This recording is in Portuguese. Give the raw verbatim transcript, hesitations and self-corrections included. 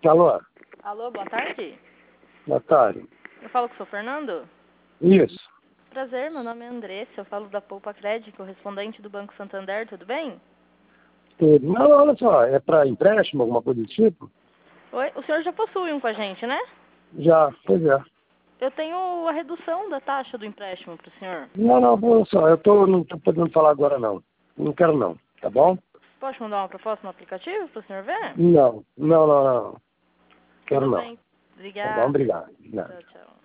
Alô? Alô, boa tarde. Boa tarde. Eu falo com o seu Fernando? Isso. Prazer, meu nome é Andressa, eu falo da Poupa Crédito, correspondente do Banco Santander, tudo bem? Tudo. Não, olha só, é para empréstimo, alguma coisa do tipo? Oi, o senhor já possui um com a gente, né? Já, pois é. Eu tenho a redução da taxa do empréstimo para o senhor. Não, não, olha só, eu tô, não tô podendo falar agora não. Não quero não, tá bom? Posso mandar uma proposta no aplicativo para o senhor ver? Não, não, não, não. Quero Tudo não. bem. Tá bom, Obrigada. obrigado. Não. Tchau, tchau.